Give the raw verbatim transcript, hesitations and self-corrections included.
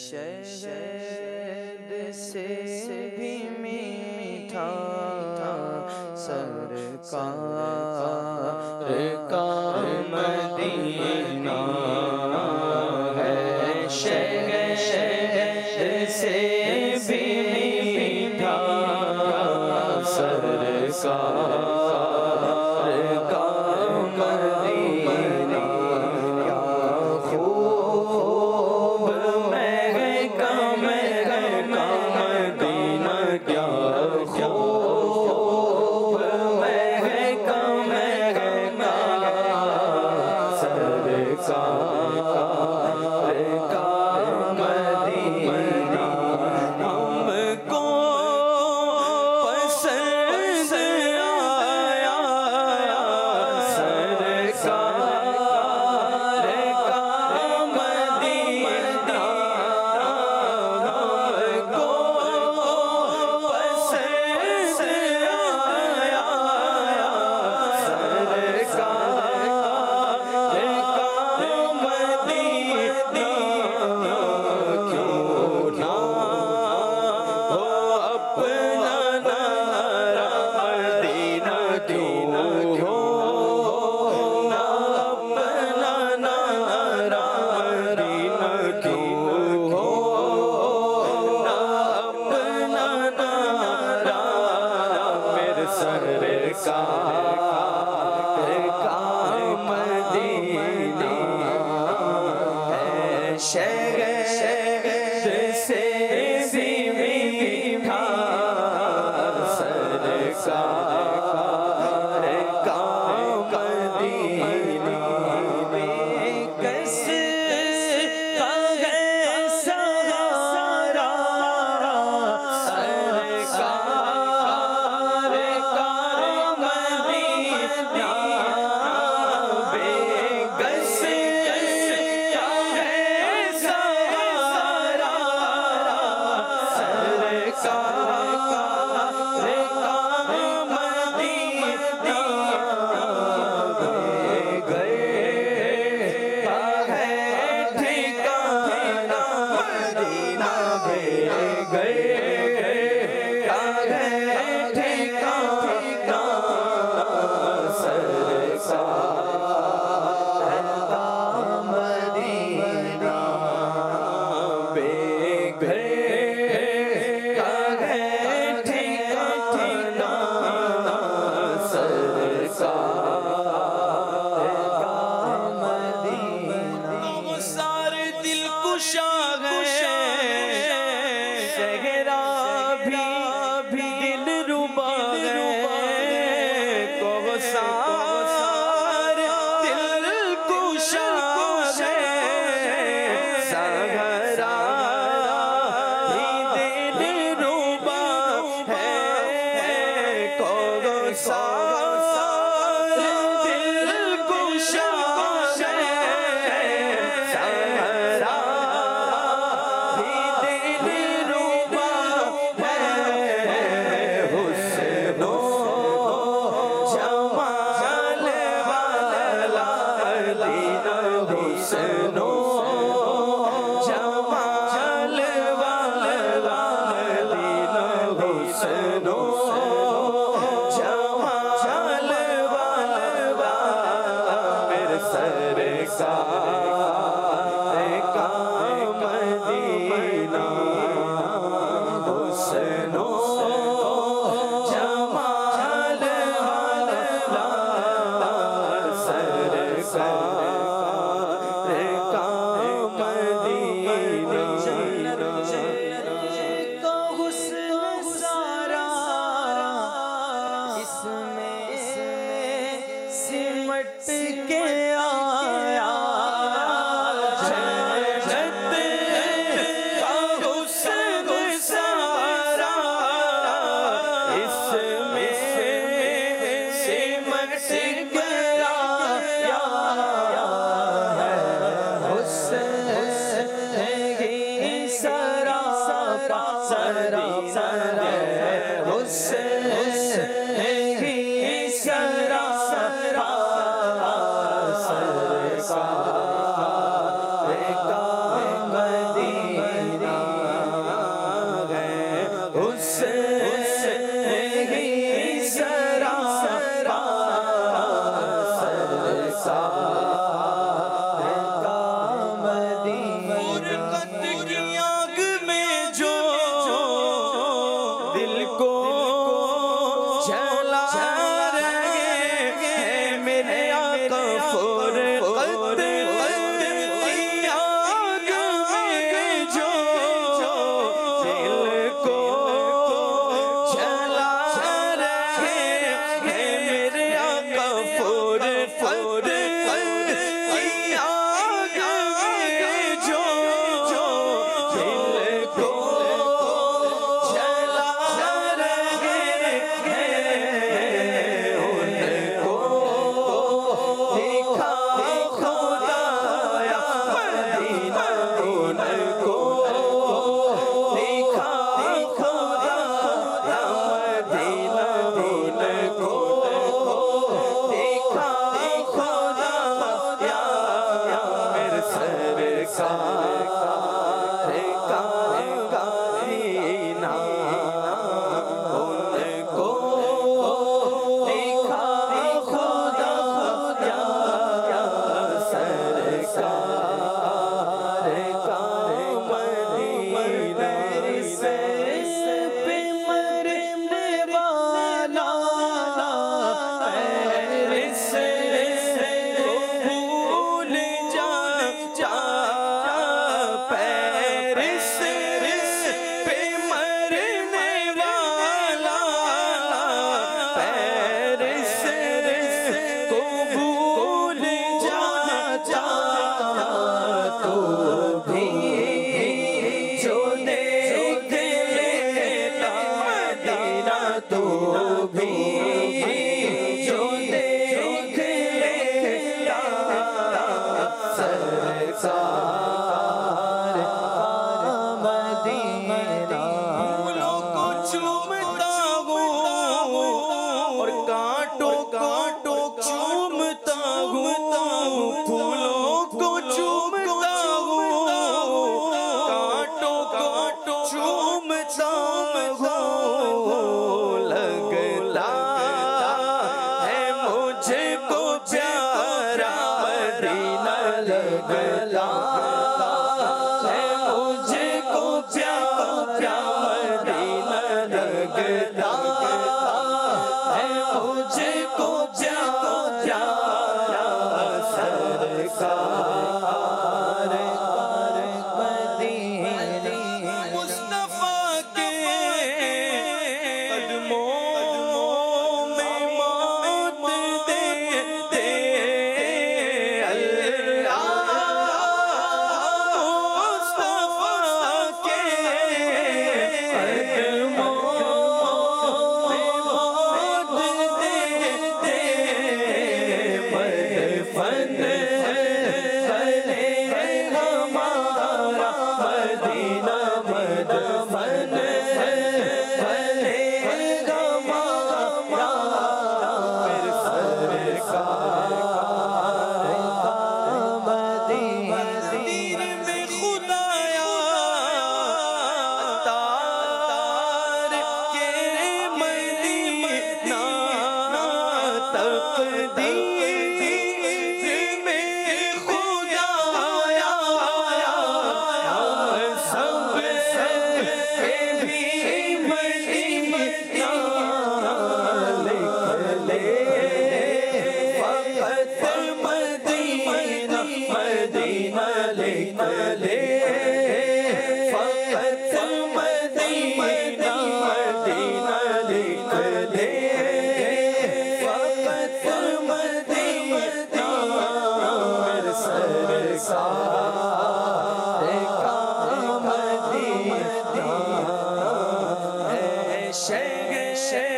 شہد سے بھی میٹھا سرکار کا مدینہ ہے، شہد سے بھی میٹھا سرکار کا مدینہ، کیا خوب مہکا مہکا مدینہ، کیا خوب مہکا مہکا سرکار کا مدینہ، ہم کو پسند آیا سرکار کا مدینہ، ہم کو پسند آیا سرکار کا مدینہ، کیوں نہ ہو اپنا نارا مدینہ، کیوں نہ ہو نہ اپنا نارا مدینہ، کیوں ہو نہ اپنا نارا میرے سرکار کا مدینہ ہے، شہد سے بھی میٹھا سرکار کا مدینہ، بے کس کا ہے سہارا سرکار کا مدینہ، بے کس کا ہے سہارا سرکار کا مدینہ، بے گئے کا ہے ٹھکانہ مدینہ، بے گئے کا ہے ٹھکانہ سرکار کا مدینہ، بے گئے کا ہے ٹھکانہ سرکار کا مدینہ، مغصار دل کشا ہے، صحرا بھی دل ربا ہے، کوثر دل کشا ہے، صحرا بھی دل ربا ہے، کوثر دل کشا ہے، صحرا بھی دل ربا ہے، حسن و جمال والا مدینہ، حسن و جمال والا مدینہ، حسن و جمال والا میرے سرکار کا مدینہ، حسن و جمال والا سرکار کا مدینہ، کا حسن سارا اس میں سمٹ کے آیا، جنت کا حسن سارا اس میں سمٹ کے آیا، حسن ہی سرا سرا سرا حسن ہی سرا سرا سرکار کا مدینہ، جھومتا ہوں لگتا ہے مجھے کو پیارا مدینہ لگتا ہے مجھے کو پیارا مدینہ لگتا ہے مجھے کو پیارا سرکار مصطفیٰ کے قدموں میں موت دے دے اللہ مصطفیٰ کے قدموں میں موت دے دے مدفن مدینہ مدفن بنے گا ہمارا پھر سرکار مدینہ دین میں خدایا تار کے مدینہ تقدیر میں خدایا سب سے بھی مدینہ لکھ لے فقط مدینہ مدینہ لکھ لے فقط مدینہ مدینہ لکھ لے فقط مدینہ سرکار کا مدینہ ہے شہ